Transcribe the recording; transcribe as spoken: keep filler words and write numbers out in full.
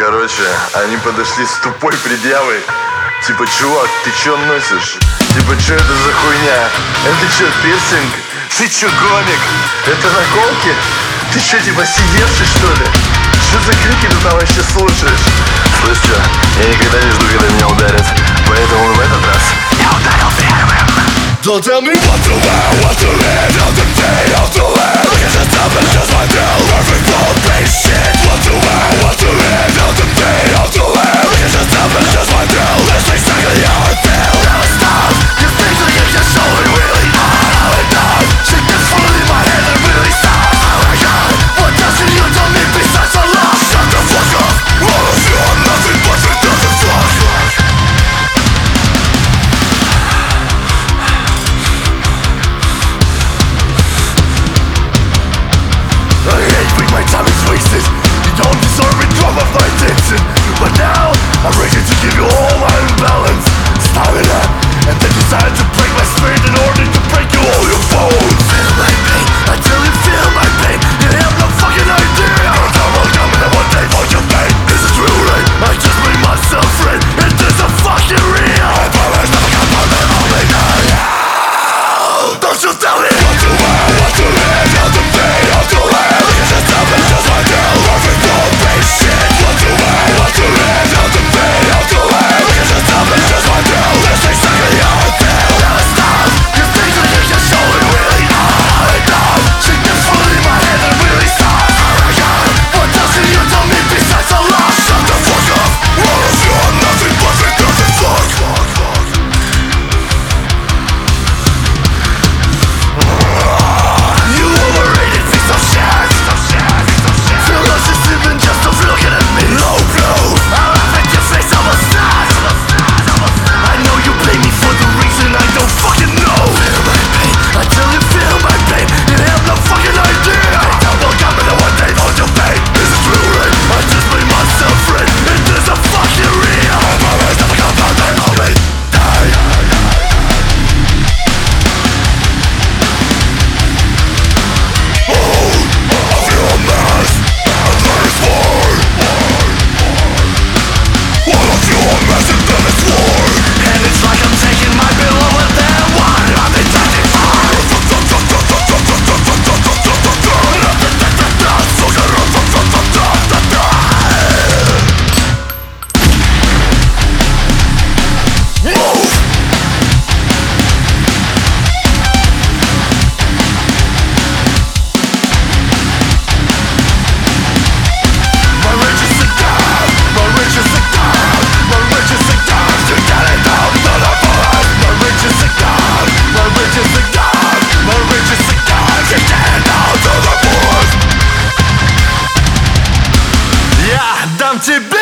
Короче, они подошли с тупой предъявой. Типа, чувак, ты чё носишь? Типа, чё это за хуйня? Это чё, пирсинг? Ты чё, гомик? Это наколки? Ты чё, типа, сидевший, что ли? Что за крики ты там вообще слушаешь? Слышь, чё, я никогда не жду, когда меня ударят. Поэтому в этот раз я ударил первым. Don't tell me what to wear, what to read, how to day, how to live. Look at the top and just my tail, perfect flow, base shit. What to wear, what to read, how to day, how to live. Look at the top and just my tail, that's exactly how I feel. Never stop, you think that you can show it really hard, how it does. Shit gets full in my head and really stop. Oh my god, what doesn't you tell me besides a love? Shut the fuck up, all of you are nothing but it doesn't fuck. My time is wasted. You don't deserve a drop of my attention. But now I'm ready to give you all my imbalance, stamina, and then decide to break my spirit in order to break you all your bones. Feel my pain until you feel my pain. You have no fucking idea. You're double coming and one day for your pain. This is true, right? I just made myself friend, and this is fucking real. I promise never come on the only night. Don't you tell me what to wear, what to live, how to pay, how to live. Just my girl, perfect flow, base shit. What to wear, what to read, how to pay, how to live. Look at the top and just my girl, that's exactly how I feel. Never stop, you think that you can show it really hard, how it does. Shit gets full in my head and really stop. Oh my god, what doesn't you tell me besides a lie? Shut the fuck up, all of you are nothing but it doesn't fuck. You overrated piece of shit. Just of looking at me. No blow, I'll laugh at your face, I'm a star. I know you blame me for the reason I don't fucking know. Feel my pain until you feel my pain. You have no fucking idea. I double coming and one day on your pain. This is true, right? I just made myself friend, and this is fucking real. I promise never come back, I always die. Oh, I feel a mess. And it's like I'm taking my bill over there. What I've been taking for. Move. My riches are gone. My riches are gone. My riches are gone. You got it down to the bottom. My riches are gone. My riches are gone. My riches are gone. You got it down to the bottom. Я дам тебе